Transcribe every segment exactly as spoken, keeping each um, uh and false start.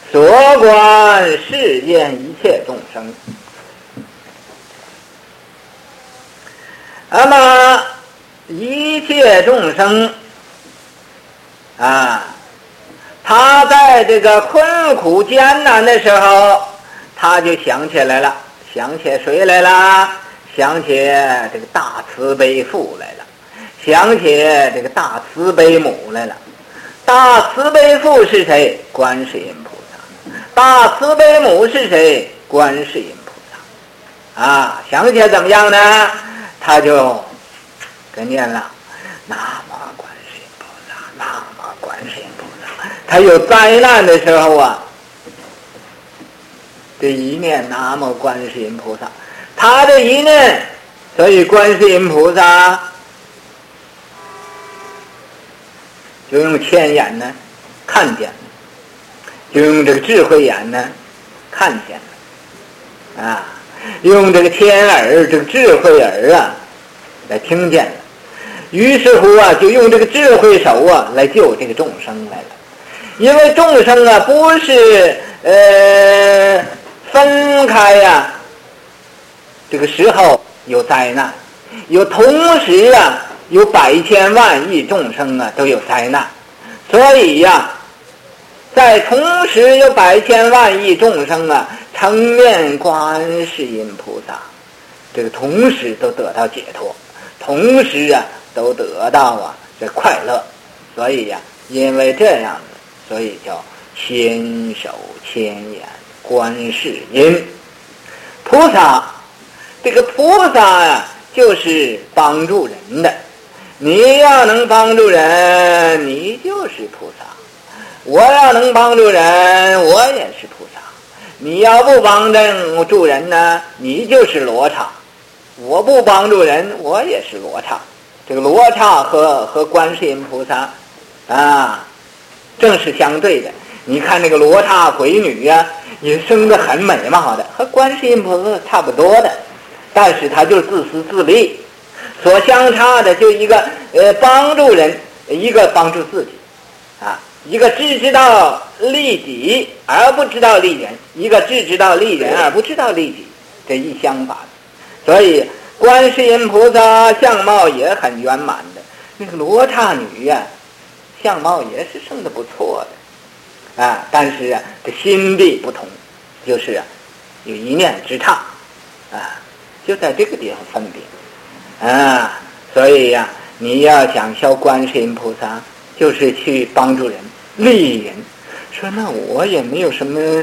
所观世间一切众生。那么一切众生啊，他在这个困苦艰难的时候，他就想起来了，想起谁来了？想起这个大慈悲父来了，想起这个大慈悲母来了。大慈悲父是谁？观世音菩萨。大慈悲母是谁？观世音菩萨。啊，想起来怎么样呢？他就跟念了南无观世音菩萨，南无观世音菩萨。他有灾难的时候啊，这一念南无观世音菩萨，他这一念，所以观世音菩萨就用千眼呢看见了，就用这个智慧眼呢看见了啊，用这个天耳，这个智慧耳啊来听见了。于是乎啊，就用这个智慧手啊来救这个众生来了。因为众生啊不是呃分开呀、啊，这个时候有灾难，有同时啊有百千万亿众生啊都有灾难，所以呀、啊，在同时有百千万亿众生啊称念观世音菩萨，这个同时都得到解脱，同时啊都得到啊这快乐。所以呀、啊，因为这样子，所以叫千手千眼观世音菩萨。这个菩萨呀、啊，就是帮助人的。你要能帮助人，你就是菩萨；我要能帮助人，我也是菩萨。你要不帮助人呢，你就是罗刹；我不帮助人，我也是罗刹。这个罗刹和和观世音菩萨啊，正是相对的。你看那个罗刹鬼女呀、啊，也生得很美貌的，和观世音菩萨差不多的，但是她就自私自利。所相差的就一个呃帮助人，一个帮助自己啊，一个只知道利己而不知道利人，一个只知道利人而不知道利己，这一相反。所以观世音菩萨相貌也很圆满的，那个罗刹女呀、啊，相貌也是生得不错的啊，但是啊这心地不同，就是啊有一念之差啊，就在这个地方分别啊，所以呀、啊，你要想消观世音菩萨，就是去帮助人、利人。说那我也没有什么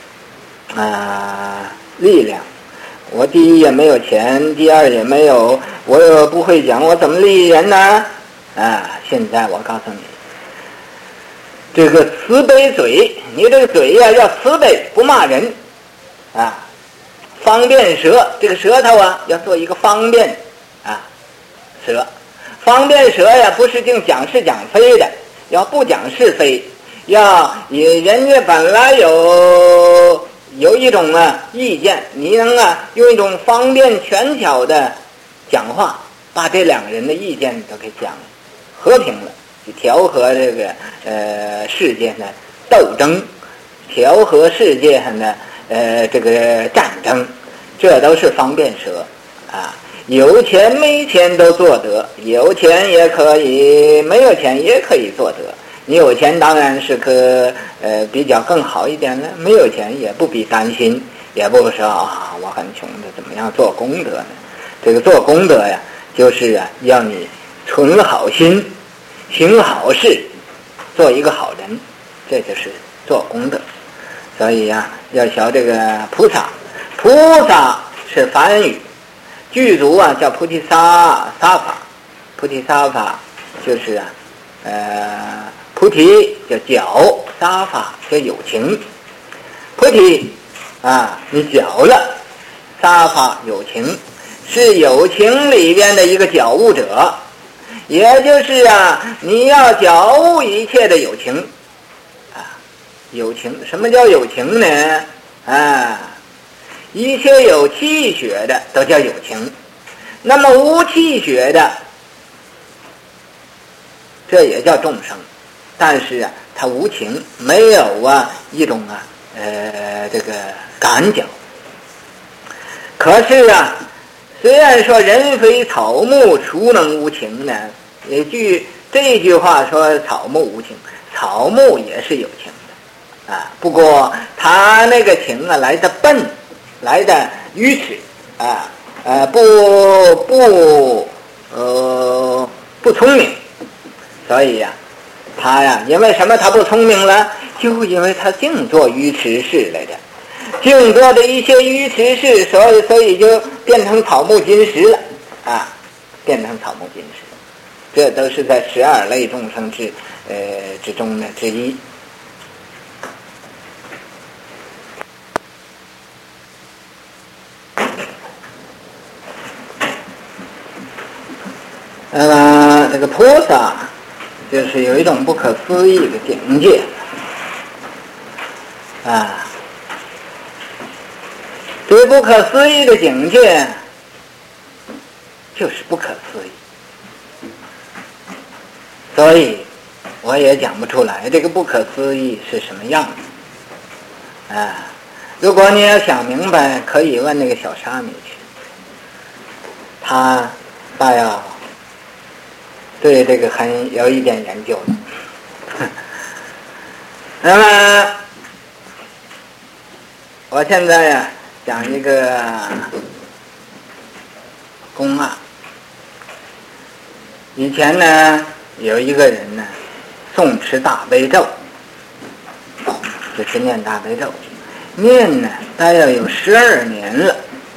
啊力量，我第一也没有钱，第二也没有，我又不会讲，我怎么利人呢？啊，现在我告诉你，这个慈悲嘴，你这个嘴呀、啊、要慈悲，不骂人啊。方便舌，这个舌头啊要做一个方便啊舌，方便舌呀不是净讲是讲非的，要不讲是非，要也人家本来有有一种啊意见，你能啊用一种方便权巧的讲话，把这两个人的意见都给讲和平了，去调和这个呃世界的斗争，调和世界上的呃这个战争，这都是方便舌啊。有钱没钱都做得，有钱也可以，没有钱也可以做得。你有钱当然是可呃比较更好一点了，没有钱也不必担心，也不说啊我很穷的怎么样做功德呢？这个做功德呀，就是啊要你存好心，行好事，做一个好人，这就是做功德。所以呀、啊，要学这个菩萨，菩萨是梵语。具足啊叫菩提萨萨法，菩提萨法就是啊，呃，菩提叫觉，萨法叫有情。菩提啊，你觉了，萨法有情，是有情里边的一个觉悟者，也就是啊，你要觉悟一切的有情啊，有情，什么叫有情呢？啊。一切有气血的都叫有情，那么无气血的，这也叫众生但是啊，他无情，没有啊一种啊呃这个感觉。可是啊，虽然说人非草木，孰能无情呢？一句这句话说草木无情，草木也是有情的啊，不过他那个情啊来的笨，来的愚痴啊，呃不不呃不聪明，所以呀、啊，他呀，因为什么他不聪明了？就因为他净做愚痴事来的。净做的一些愚痴事，所以所以就变成草木金石了啊，变成草木金石，这都是在十二类众生之呃之中的之一。那么这个菩萨就是有一种不可思议的境界啊。这不可思议的境界就是不可思议，所以我也讲不出来这个不可思议是什么样子啊。如果你要想明白，可以问那个小沙弥去，他大要对这个很有一点研究的。那么我现在呀、啊讲一个公案。以前呢，有一个人呢，诵持大悲咒，就是念大悲咒，念呢大约有十二年了。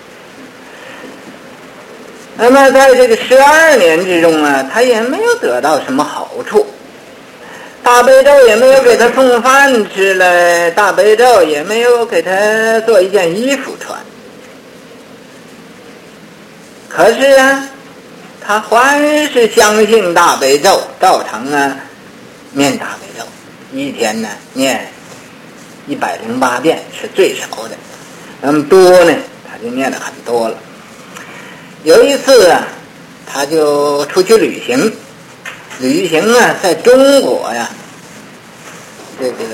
那么在这个十二年之中啊，他也没有得到什么好处。大悲咒也没有给他送饭吃了，大悲咒也没有给他做一件衣服穿。可是啊，他还是相信大悲咒，照常啊念大悲咒，一天呢念一百零八遍是最少的，那么多呢他就念了很多了。有一次啊，他就出去旅行。旅行啊，在中国呀，这个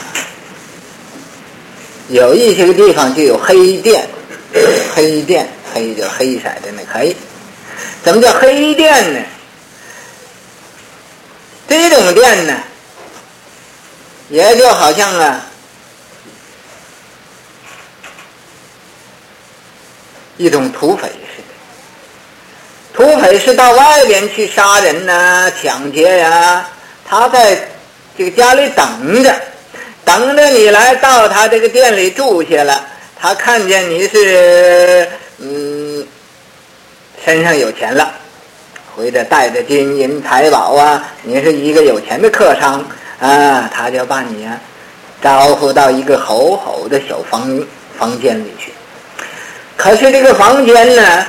有一些个地方就有黑店，黑店，黑就黑色的那黑。怎么叫黑店呢？这种店呢，也就好像啊，一种土匪似的。土匪是到外边去杀人呐、啊、抢劫呀、啊，他在这个家里等着，等着你来到他这个店里住下了，他看见你是嗯身上有钱了，或者带着金银财宝啊，你是一个有钱的客商啊，他就把你啊招呼到一个厚厚的小房房间里去。可是这个房间呢，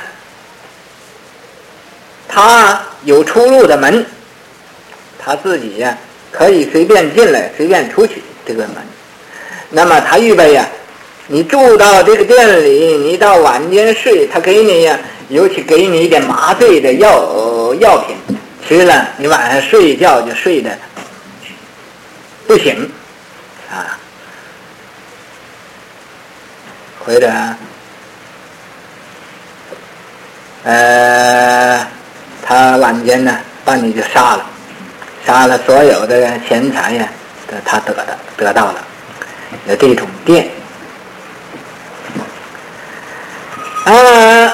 他有出入的门，他自己呀、啊、可以随便进来随便出去这个门。那么他预备呀、啊，你住到这个店里，你到晚间睡，他给你呀、啊，尤其给你一点麻醉的药药品，吃了你晚上睡觉就睡得不醒啊。或者呃他晚间呢把你就杀了，杀了所有的钱财呀，他得的得到了，有这种店啊。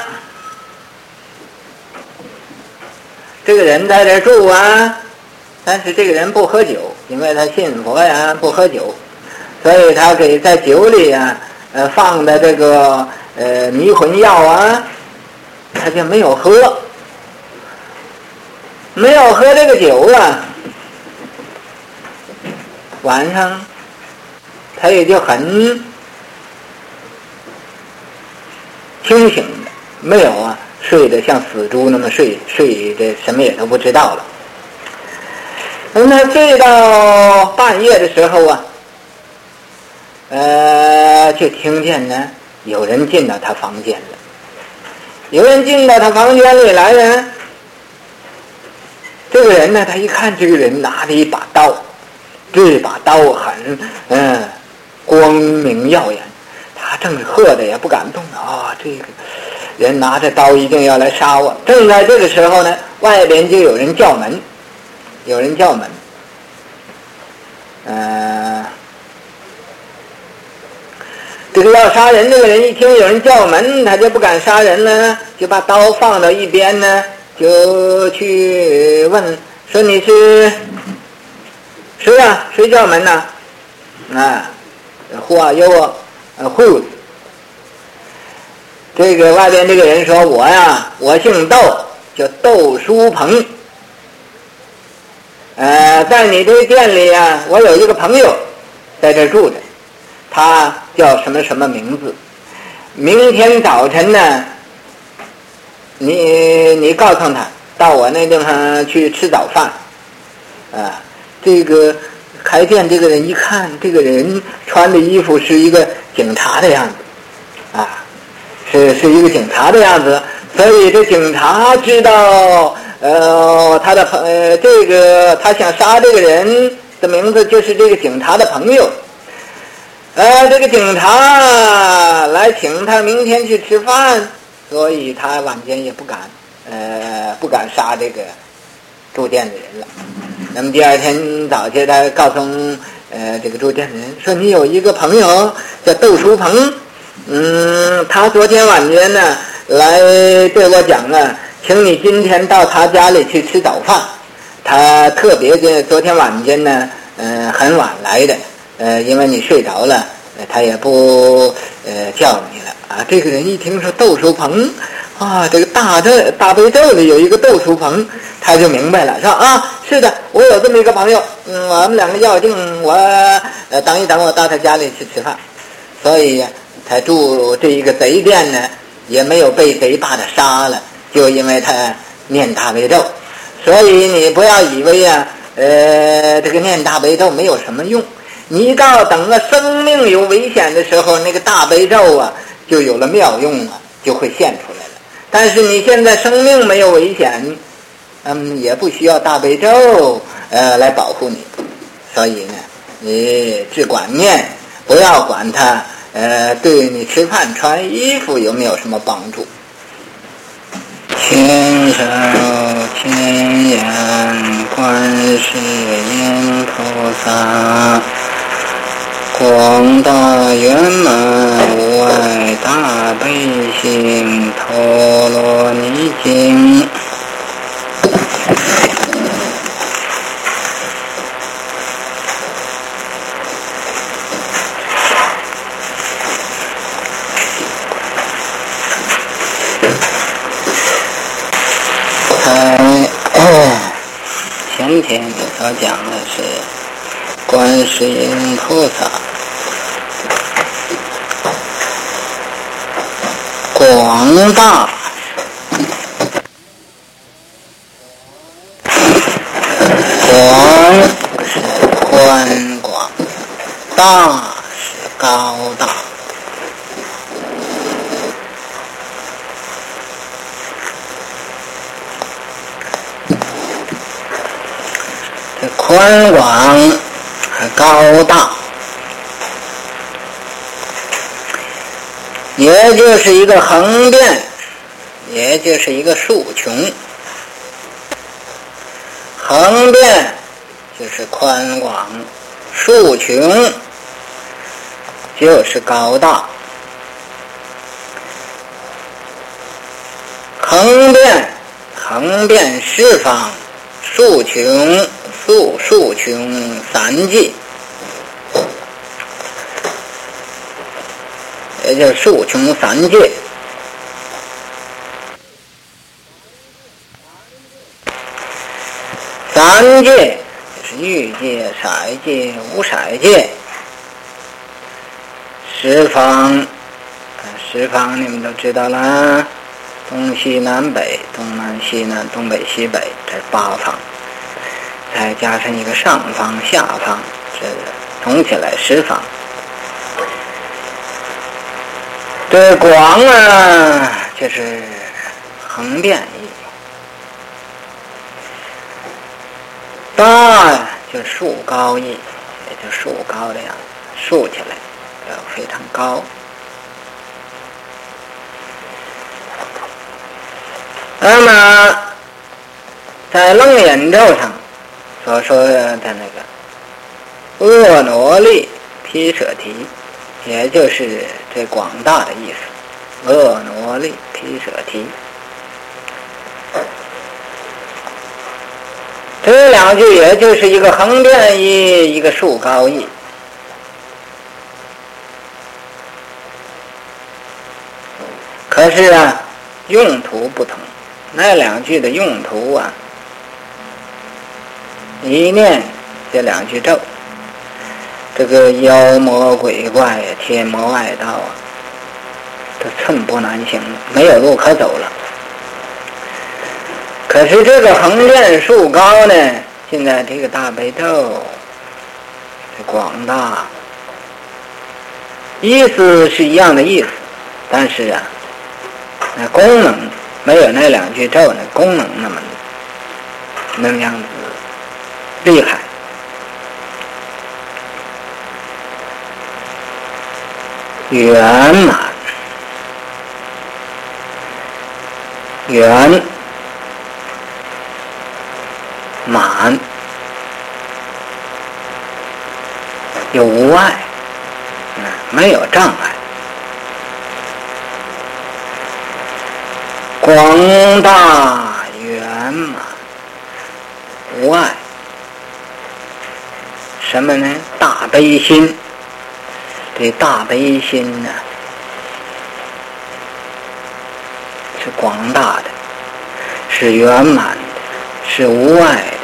这个人在这住啊，但是这个人不喝酒，因为他信佛呀，不喝酒，所以他给在酒里啊，呃放的这个呃迷魂药啊，他就没有喝。没有喝这个酒啊，晚上他也就很清醒的，没有啊睡得像死猪那么睡，睡的什么也都不知道了。那睡到半夜的时候啊，呃，就听见呢有人进到他房间了，有人进到他房间里来呢。这个人呢，他一看这个人拿着一把刀， 这把刀很嗯光明耀眼，他正喝的也不敢动啊、哦，这个人拿着刀一定要来杀我。正在这个时候呢，外边就有人叫门，有人叫门，呃，这个要杀人这个人一听有人叫门，他就不敢杀人了，就把刀放到一边呢，就去问说你是谁啊？谁叫门呢？啊 ，Who are you? Who？ 这个外边这个人说：“我呀，我姓窦，叫窦书鹏。呃，在你这店里啊，我有一个朋友在这住着，他叫什么什么名字？明天早晨呢，你你告诉他到我那地方去吃早饭。啊，这个开店这个人一看，这个人穿的衣服是一个警察的样子，啊。”是是一个警察的样子，所以这警察知道，呃，他的朋，呃，这个他想杀这个人的名字就是这个警察的朋友，呃，这个警察来请他明天去吃饭，所以他晚间也不敢，呃，不敢杀这个住店的人了。那么第二天早起来告诉呃这个住店的人说，你有一个朋友叫窦书鹏。嗯，他昨天晚间呢来对我讲了，请你今天到他家里去吃早饭。他特别的昨天晚间呢，呃，很晚来的，呃，因为你睡着了，呃、他也不呃叫你了啊。这个人一听说窦书鹏啊，这个大这大悲咒里有一个窦书鹏，他就明白了，说啊，是的，我有这么一个朋友，嗯，我们两个要定，我呃等一等，我到他家里去吃饭，所以。他住这一个贼店呢，也没有被贼把他杀了，就因为他念大悲咒。所以你不要以为呀、啊，呃，这个念大悲咒没有什么用。你到等了生命有危险的时候，那个大悲咒啊，就有了妙用啊，就会现出来了。但是你现在生命没有危险，嗯，也不需要大悲咒呃来保护你。所以呢，你只管念，不要管它。呃，对你吃饭穿衣服有没有什么帮助？千手千眼观世音菩萨，广大圆满无碍大悲心陀罗尼经。前天所讲的是观世音菩萨广大广是宽广，大是高大。宽广和高大，也就是一个横变，也就是一个竖穷。横变就是宽广，竖穷就是高大。横变，横变四方，竖穷竖竖穷三界，也就是竖穷三界。三界就是欲界、色界、无色界。十方，十方你们都知道了，东西南北，东南西南，东北西北，这是八方。再加上一个上方下方，这统起来十方。这广啊就是横变义，大就是竖高义， 就树高的样子，竖起来要非常高。那么在楞严咒上所说的那个婀娜利毗舍提，也就是这广大的意思，婀娜利毗舍提。这两句也就是一个横变义，一个竖高义。可是啊，用途不同。那两句的用途啊，一念这两句咒，这个妖魔鬼怪、天魔外道啊，都寸步难行，没有路可走了。可是这个横变竖高呢，现在这个大悲咒这广大，意思是一样的意思，但是啊，那功能没有那两句咒那功能那么那样子厉害。圆满，圆满有无碍，没有障碍，广大圆满无碍。什么呢？大悲心。这大悲心呢，是广大的，是圆满的，是无碍的。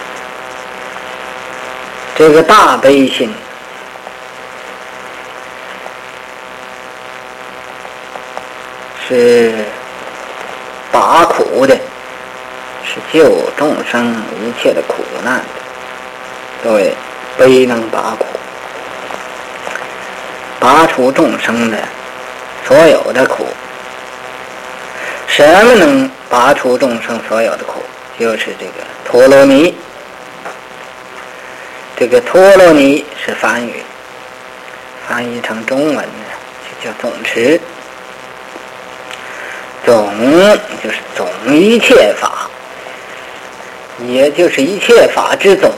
这个大悲心是拔苦的，是救众生一切的苦难的。各位，悲能拔苦，拔除众生的所有的苦。什么能拔除众生所有的苦？就是这个陀罗尼。这个陀罗尼是梵语，翻译成中文呢就叫总持。总就是总一切法，也就是一切法之总，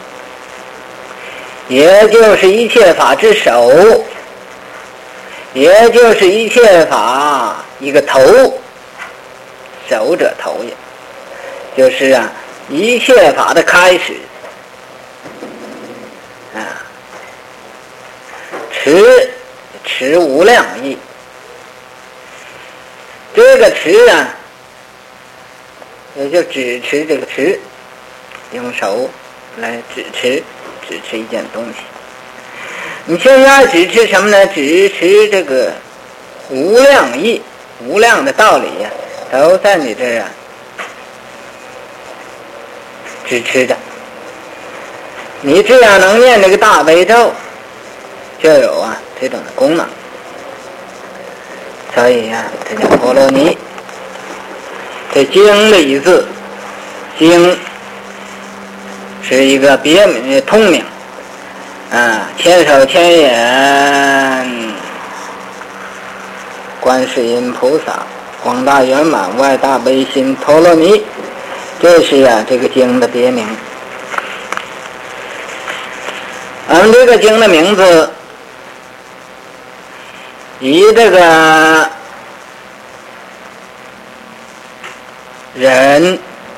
也就是一切法之首，也就是一切法一个头，首者头也，就是啊一切法的开始啊。持持无量义，这个持啊也就指持这个持，用手来指持指持一件东西。你现在指持什么呢？指持这个无量义，无量的道理呀、啊，都在你这儿啊指持着。你这样能念这个大悲咒，就有啊这种的功能。所以呀、啊，这叫陀罗尼。这经的一字，经是一个别名通名啊，千手千眼观世音菩萨，广大圆满无碍大悲心陀罗尼，这是啊这个经的别名。俺们这个经的名字以这个人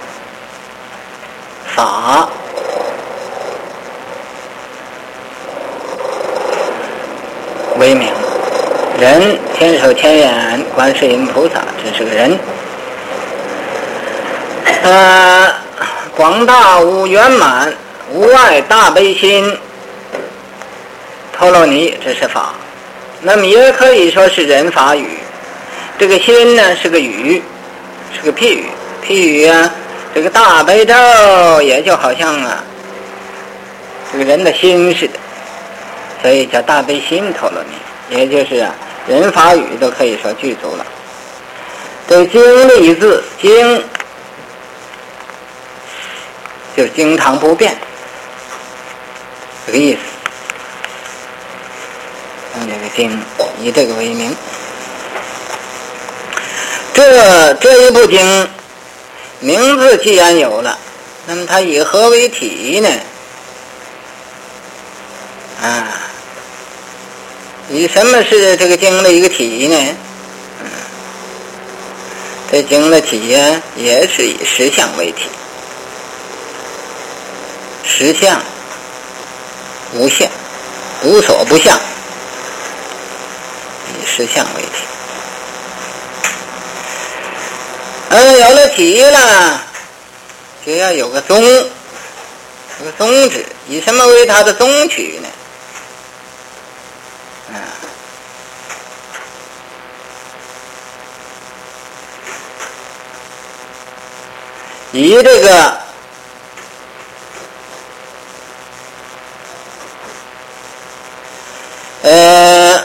法为名。人千手千眼观世音菩萨，这是个人。呃，广大无圆满无碍大悲心陀罗尼，这是法。那么也可以说是人法语。这个心呢是个语，是个譬语。譬语啊，这个大悲咒也就好像啊这个人的心似的，所以叫大悲心陀罗尼，也就是啊人法语都可以说具足了。这经的一字，经就是经常不变这个意思。 用这个经以这个为名。这这一部经名字既然有了，那么它以何为体呢？啊，以什么是这个经的一个体呢？嗯，这经的体呀，也是以实相为体，实相无相，无所不相，以实相为体。嗯，有了体了，就要有个宗，有个宗旨，以什么为它的宗曲呢？啊，以这个呃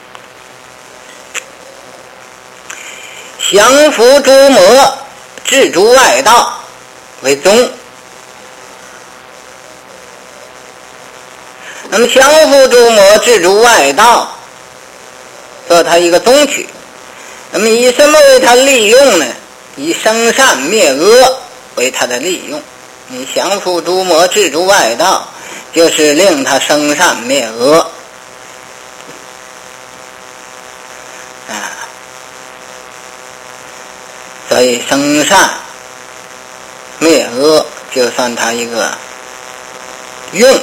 降伏诸魔，治诸外道为宗。那么降伏诸魔，治诸外道，做它一个宗曲。那么以什么为它利用呢？以生善灭恶为它的利用。你降伏诸魔，治诸外道，就是令它生善灭恶啊。所以生善灭恶就算它一个用，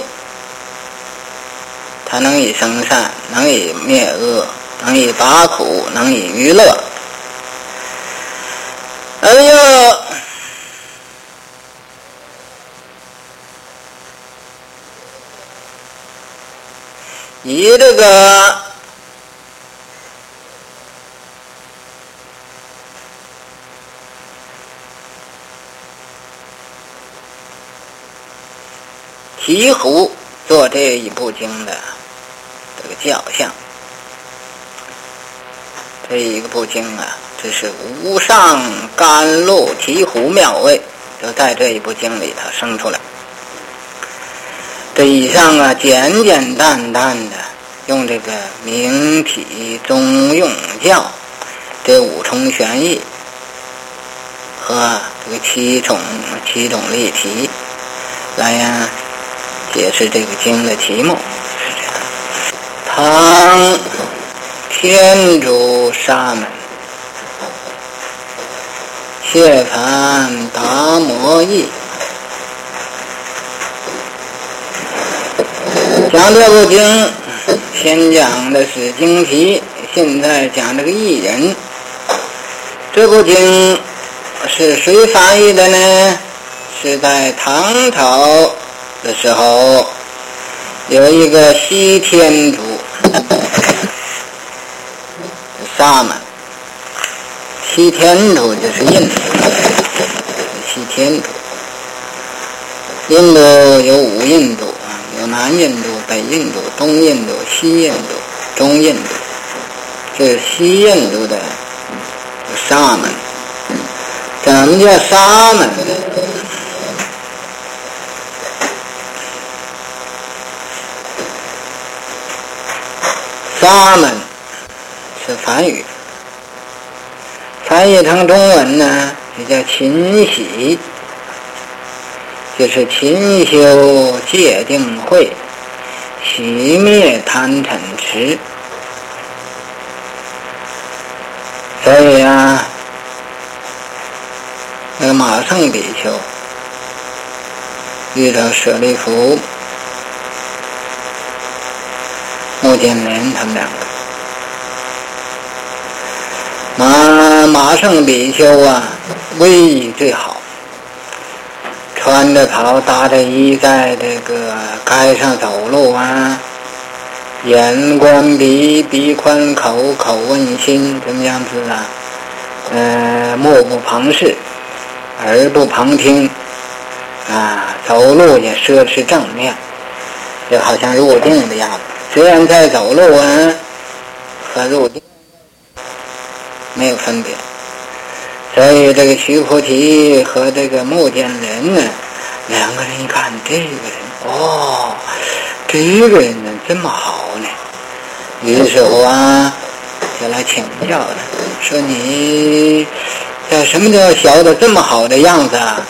它能以生善，能以灭恶，能以拔苦，能以娱乐。哎呦，以这个醍醐做这一部经的这个教相。这一个部经啊，这是无上甘露醍醐妙味，就在这一部经里头生出来。这以上啊，简简单单的用这个明体中用教这五重玄义和这个七种七种例题来呀解释这个经的题目，是这样。唐天竺沙门谢盘达摩译讲这部经，先讲的是经题，现在讲这个译人。这部经是谁翻译的呢？是在唐朝的时候，有一个西天竺沙门，西天竺就是印度，西天竺。印度有五印度啊，有南印度、北印度、东印度、西印度、中印度。这是西印度的沙门。怎么叫沙门呢？沙门是梵语，翻译成中文呢，就叫勤洗，就是勤修戒定慧，熄灭贪嗔痴。所以啊，那个马胜比丘遇到舍利弗、目犍连他们两个，马马胜比丘啊，威仪最好，穿着袍搭着衣，在这个街上走路啊，眼观鼻，鼻观口，口问心，怎么样子啊？呃，目不旁视，耳不旁听，啊，走路也奢持正面，就好像入定的样子。虽然在走路啊，和入定没有分别。所以这个须菩提和这个目犍连呢，两个人一看这个人，哦，这个人呢这么好呢， 于是乎啊，就来请教了，说你这什么叫学的这么好的样子啊？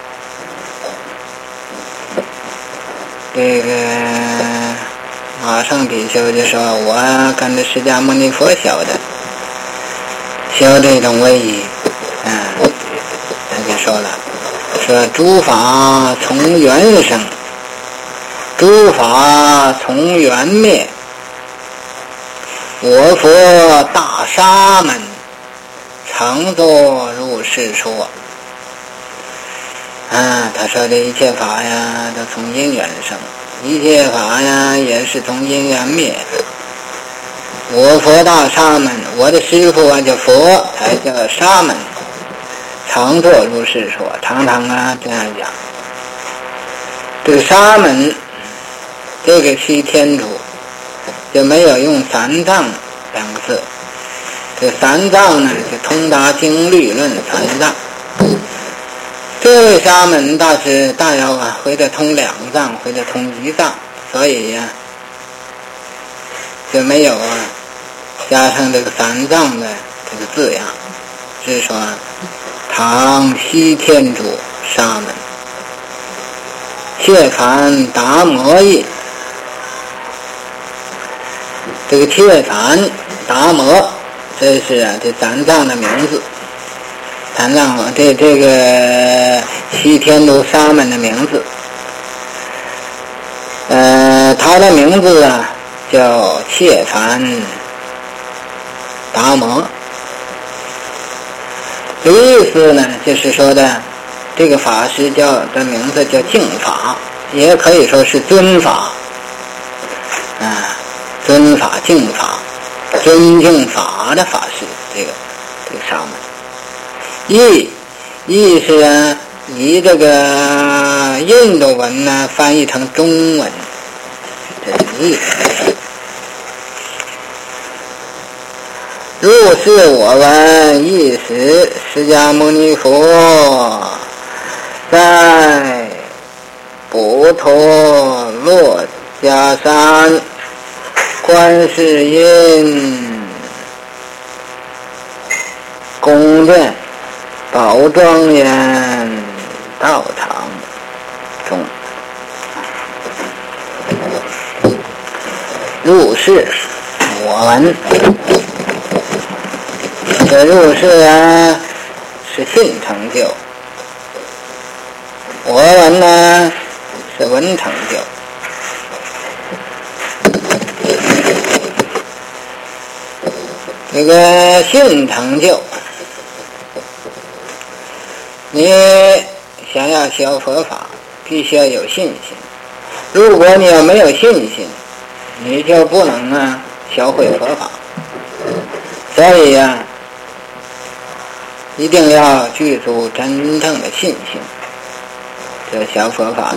这个马上比丘就说，我跟着释迦牟尼佛学的，学这种威仪。嗯，他就说了，说诸法从缘生，诸法从缘灭，我佛大沙门常作如是说。啊，他说这一切法呀都从因缘生，一切法呀也是从因缘灭。我佛大沙门，我的师父啊叫佛，才叫沙门，常作如是说，常常啊这样讲。这个沙门这个西天主就没有用三藏两个字，这三藏呢就通达经律论三藏。这位沙门大师大要啊，回得通两藏，回得通一藏，所以呀、啊，就没有啊加上这个三藏的这个字样，是说唐西天主沙门，切梵达摩印。这个切梵达摩，这是啊这三藏的名字。三藏这这个西天主沙门的名字，呃，他的名字啊叫切梵达摩。这个意思呢，就是说的这个法师叫的名字叫净法，也可以说是尊法，啊，尊法净法，尊敬法的法师，这个这个沙门。译译是啊，以这个印度文呢翻译成中文，这是译。如是我闻，一时释迦牟尼佛在普陀罗迦山观世音宫殿宝庄严道场中，入世我闻。这入世啊是信成就，我闻呢是闻成就。这个信成就，你想要学佛法必须要有信心，如果你要没有信心，你就不能啊学会佛法。所以呀、啊，一定要具足真正的信心，这学佛法的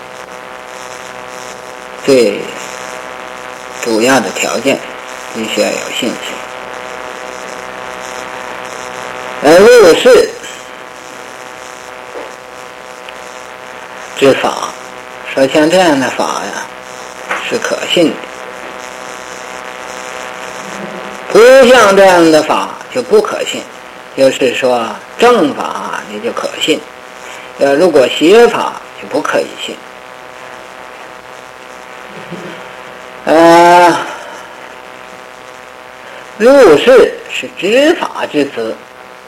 最主要的条件必须要有信心。而入世之法，说像这样的法呀是可信的，不像这样的法就不可信。就是说正法你就可信，呃，如果邪法就不可以信。呃，入世是知法之词，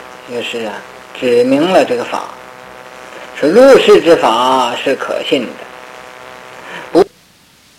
就是啊指明了这个法，说入世之法是可信的。